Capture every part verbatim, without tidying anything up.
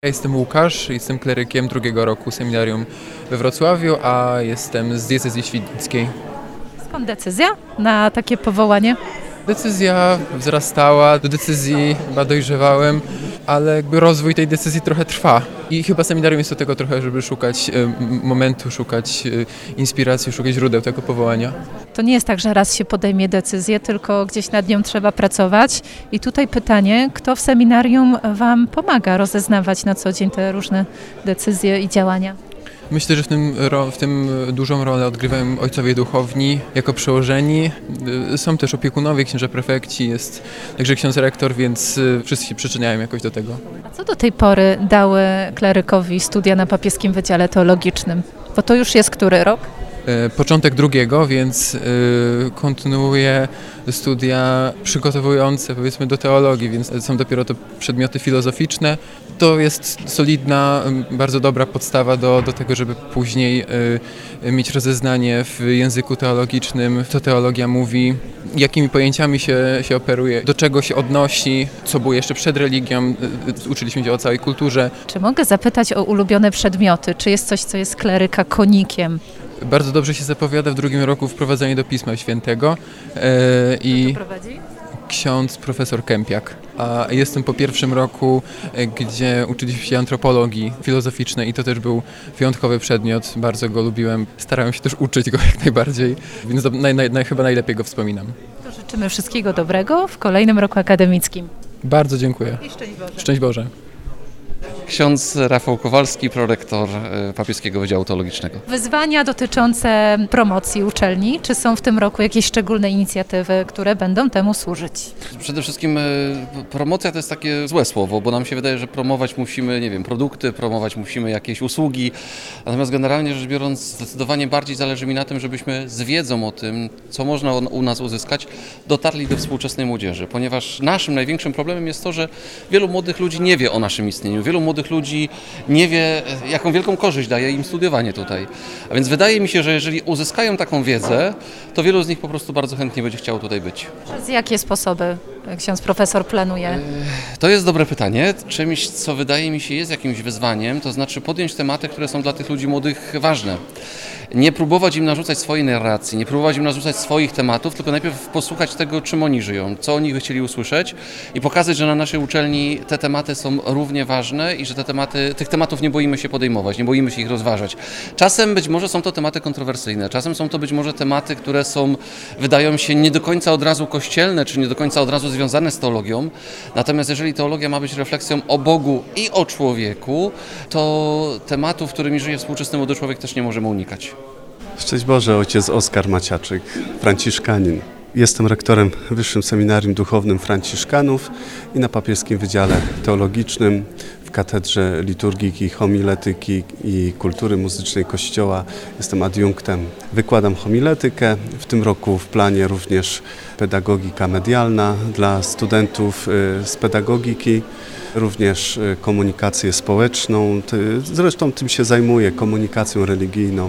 Ja jestem Łukasz, jestem klerykiem drugiego roku seminarium we Wrocławiu, a jestem z diecezji świdnickiej. Skąd decyzja na takie powołanie? Decyzja wzrastała, do decyzji chyba dojrzewałem, ale jakby rozwój tej decyzji trochę trwa. I chyba seminarium jest do tego trochę, żeby szukać momentu, szukać inspiracji, szukać źródeł tego powołania. To nie jest tak, że raz się podejmie decyzję, tylko gdzieś nad nią trzeba pracować. I tutaj pytanie, kto w seminarium Wam pomaga rozeznawać na co dzień te różne decyzje i działania? Myślę, że w tym, w tym dużą rolę odgrywają ojcowie duchowni jako przełożeni. Są też opiekunowie, księża prefekci, jest także ksiądz rektor, więc wszyscy się przyczyniają jakoś do tego. A co do tej pory dały klerykowi studia na papieskim wydziale teologicznym? Bo to już jest który rok? Początek drugiego, więc kontynuuję studia przygotowujące, powiedzmy, do teologii, więc są dopiero to przedmioty filozoficzne. To jest solidna, bardzo dobra podstawa do, do tego, żeby później mieć rozeznanie w języku teologicznym, co teologia mówi, jakimi pojęciami się, się operuje, do czego się odnosi, co było jeszcze przed religią, uczyliśmy się o całej kulturze. Czy mogę zapytać o ulubione przedmioty? Czy jest coś, co jest kleryka konikiem? Bardzo dobrze się zapowiada w drugim roku wprowadzenie do Pisma Świętego. Kto i to prowadzi? Ksiądz profesor Kępiak. A jestem po pierwszym roku, gdzie uczyliśmy się antropologii filozoficznej i to też był wyjątkowy przedmiot. Bardzo go lubiłem. Starałem się też uczyć go jak najbardziej, więc naj, naj, naj, chyba najlepiej go wspominam. To życzymy wszystkiego dobrego w kolejnym roku akademickim. Bardzo dziękuję. I szczęść Boże. Szczęść Boże. Ksiądz Rafał Kowalski, prorektor Papieskiego Wydziału Teologicznego. Wyzwania dotyczące promocji uczelni. Czy są w tym roku jakieś szczególne inicjatywy, które będą temu służyć? Przede wszystkim promocja to jest takie złe słowo, bo nam się wydaje, że promować musimy, nie wiem, produkty, promować musimy jakieś usługi. Natomiast generalnie rzecz biorąc, zdecydowanie bardziej zależy mi na tym, żebyśmy z wiedzą o tym, co można u nas uzyskać, dotarli do współczesnej młodzieży. Ponieważ naszym największym problemem jest to, że wielu młodych ludzi nie wie o naszym istnieniu. Wielu młodych ludzi nie wie, jaką wielką korzyść daje im studiowanie tutaj. A więc wydaje mi się, że jeżeli uzyskają taką wiedzę, to wielu z nich po prostu bardzo chętnie będzie chciało tutaj być. Przez jakie sposoby ksiądz profesor planuje? To jest dobre pytanie. Czymś, co wydaje mi się jest jakimś wyzwaniem, to znaczy podjąć tematy, które są dla tych ludzi młodych ważne. Nie próbować im narzucać swojej narracji, nie próbować im narzucać swoich tematów, tylko najpierw posłuchać tego, czym oni żyją, co oni by chcieli usłyszeć i pokazać, że na naszej uczelni te tematy są równie ważne i że te tematy, tych tematów nie boimy się podejmować, nie boimy się ich rozważać. Czasem być może są to tematy kontrowersyjne, czasem są to być może tematy, które są, wydają się nie do końca od razu kościelne, czy nie do końca od razu związane z teologią. Natomiast jeżeli teologia ma być refleksją o Bogu i o człowieku, to tematów, którymi żyje współczesny młody człowiek, też nie możemy unikać. Szczęść Boże, ojciec Oskar Maciaczyk, franciszkanin. Jestem rektorem w Wyższym Seminarium Duchownym Franciszkanów i na Papieskim Wydziale Teologicznym w Katedrze Liturgiki, Homiletyki i Kultury Muzycznej Kościoła. Jestem adiunktem. Wykładam homiletykę. W tym roku w planie również pedagogika medialna dla studentów z pedagogiki. Również komunikację społeczną. Zresztą tym się zajmuję, komunikacją religijną.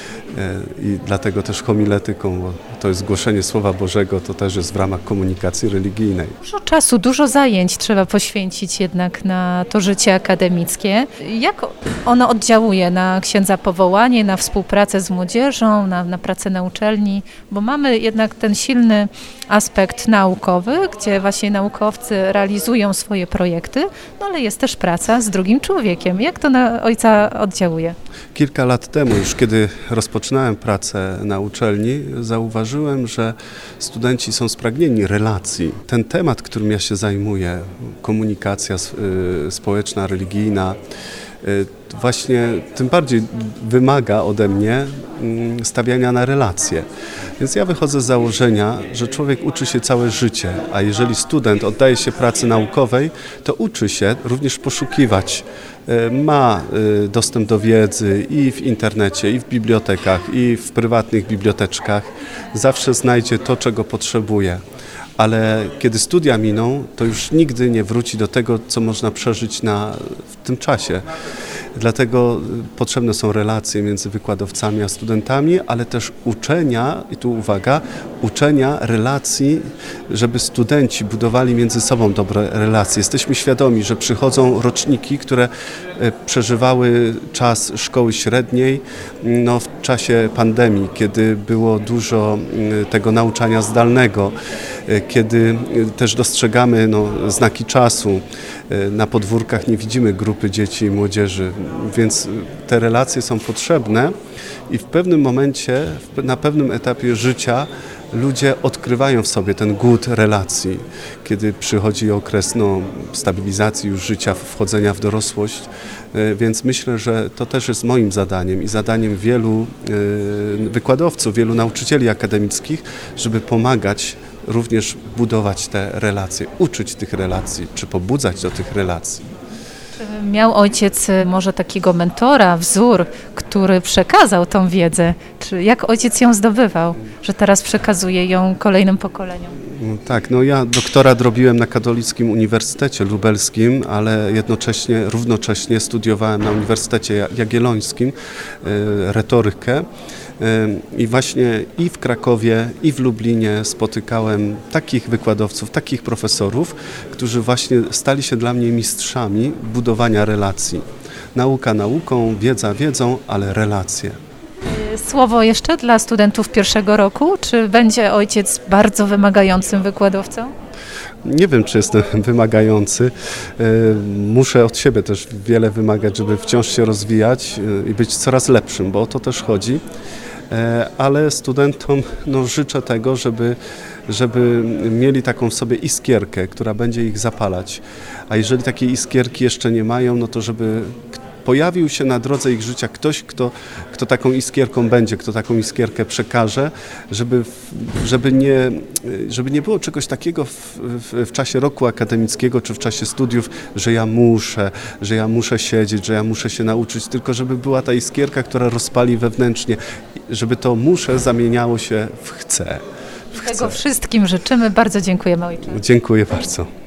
I dlatego też homiletyką, bo to jest głoszenie Słowa Bożego, to też jest w ramach komunikacji religijnej. Dużo czasu, dużo zajęć trzeba poświęcić jednak na to życie akademickie. Jak ono oddziałuje na księdza powołanie, na współpracę z młodzieżą, na, na pracę na uczelni? Bo mamy jednak ten silny aspekt naukowy, gdzie właśnie naukowcy realizują swoje projekty, no ale jest też praca z drugim człowiekiem. Jak to na ojca oddziałuje? Kilka lat temu, już kiedy rozpoczynałem pracę na uczelni, zauważyłem, że studenci są spragnieni relacji. Ten temat, którym ja się zajmuję, komunikacja społeczna, religijna, właśnie tym bardziej wymaga ode mnie stawiania na relacje. Więc ja wychodzę z założenia, że człowiek uczy się całe życie, a jeżeli student oddaje się pracy naukowej, to uczy się również poszukiwać. Ma dostęp do wiedzy i w internecie, i w bibliotekach, i w prywatnych biblioteczkach. Zawsze znajdzie to, czego potrzebuje. Ale kiedy studia miną, to już nigdy nie wróci do tego, co można przeżyć na, w tym czasie. Dlatego potrzebne są relacje między wykładowcami a studentami, ale też uczenia, i tu uwaga, uczenia relacji, żeby studenci budowali między sobą dobre relacje. Jesteśmy świadomi, że przychodzą roczniki, które przeżywały czas szkoły średniej no, w czasie pandemii, kiedy było dużo tego nauczania zdalnego, kiedy też dostrzegamy no, znaki czasu. Na podwórkach nie widzimy grupy dzieci i młodzieży, więc te relacje są potrzebne i w pewnym momencie, na pewnym etapie życia ludzie odkrywają w sobie ten głód relacji, kiedy przychodzi okres no, stabilizacji już życia, wchodzenia w dorosłość, więc myślę, że to też jest moim zadaniem i zadaniem wielu wykładowców, wielu nauczycieli akademickich, żeby pomagać również budować te relacje, uczyć tych relacji, czy pobudzać do tych relacji. Czy miał ojciec może takiego mentora, wzór, który przekazał tą wiedzę? Czy jak ojciec ją zdobywał, że teraz przekazuje ją kolejnym pokoleniom? No tak, no ja doktorat robiłem na Katolickim Uniwersytecie Lubelskim, ale jednocześnie, równocześnie studiowałem na Uniwersytecie Jagiellońskim e, retorykę. I właśnie i w Krakowie, i w Lublinie spotykałem takich wykładowców, takich profesorów, którzy właśnie stali się dla mnie mistrzami budowania relacji. Nauka nauką, wiedza wiedzą, ale relacje. Słowo jeszcze dla studentów pierwszego roku. Czy będzie ojciec bardzo wymagającym wykładowcą? Nie wiem, czy jestem wymagający. Muszę od siebie też wiele wymagać, żeby wciąż się rozwijać i być coraz lepszym, bo o to też chodzi. Ale studentom no, życzę tego, żeby, żeby mieli taką w sobie iskierkę, która będzie ich zapalać. A jeżeli takiej iskierki jeszcze nie mają, no to żeby pojawił się na drodze ich życia ktoś, kto, kto taką iskierką będzie, kto taką iskierkę przekaże, żeby, żeby, nie, żeby nie było czegoś takiego w, w, w czasie roku akademickiego czy w czasie studiów, że ja muszę, że ja muszę siedzieć, że ja muszę się nauczyć, tylko żeby była ta iskierka, która rozpali wewnętrznie, żeby to muszę zamieniało się w chcę. W Tego wszystkim życzymy. Bardzo dziękujemy, ojcze. Dziękuję bardzo.